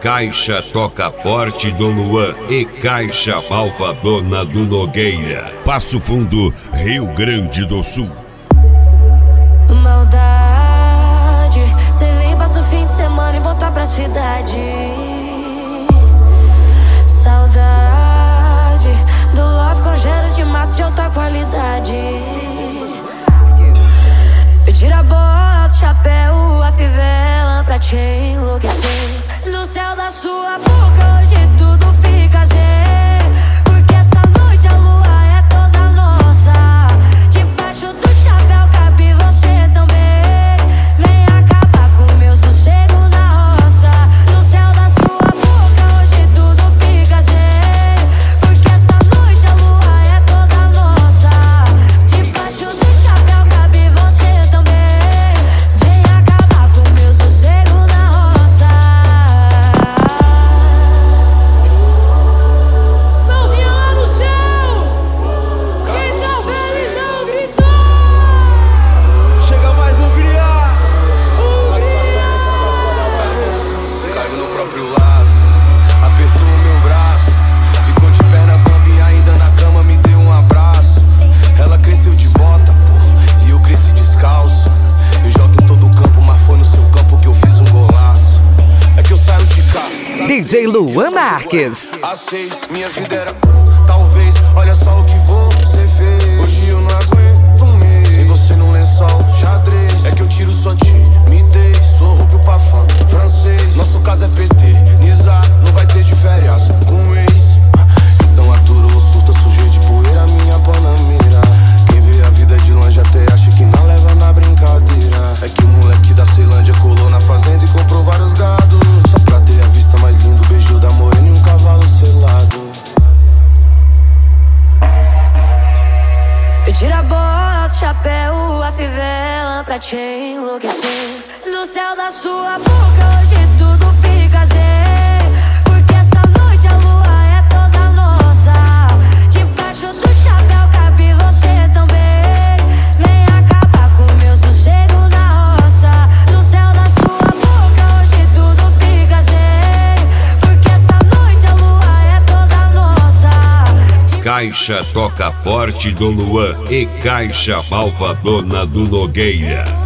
Caixa Toca Forte do Luan e Caixa Malvadona do Nogueira. Passo Fundo, Rio Grande do Sul. Maldade, cê vem, passa o fim de semana e volta pra cidade. Saudade do love com cheiro de mato de alta qualidade. Me tira a bota, o chapéu, a fivela pra te enlouquecer. No céu da sua boca hoje tudo fica zen, porque essa noite a lua é toda nossa. Debaixo do chapéu cabe você também. Vem acabar com o meu sossego na roça. No céu da sua boca hoje tudo fica zen, porque essa noite a lua é toda nossa. Debaixo do chapéu cabe você também. Vem acabar com o meu sossego na roça. Mãozinha lá no céu, quem tá feliz não gritou. Chega mais um criar. Caiu no próprio laço, apertou o meu braço, ficou de perna bamba e ainda na cama me deu um abraço. Ela cresceu de bota, pô, e eu cresci descalço. Eu jogo em todo campo, mas foi no seu campo que eu fiz um golaço. É que eu saio de cá. DJ Luan Marques. Às 6, minha vida era talvez, olha só o que você fez. Hoje eu não aguento mês sem você num lençol xadrez. É que eu tiro sua timidez, sou rubro pra fã francês. Nosso caso é PT, Nizar, não vai ter de férias com ex. Então aturou o surto, sujei de poeira minha panamera. Quem vê a vida de longe até acha que não leva na brincadeira. É que o moleque da Ceilândia colou na fazenda e comprou vários gados, só pra ter a vista mais linda, o beijo da morena e um cavalo selado. Me tira a bota, o chapéu, a fivela pra te enlouquecer. No céu da sua boca hoje tudo fica zen, porque essa noite a lua é toda nossa. Debaixo do chapéu cabe você também. Vem acabar com o meu sossego na roça. No céu da sua boca hoje tudo fica zen, porque essa noite a lua é toda nossa. Caixa Toca Forte do Luan e Caixa Malvadona do Nogueira.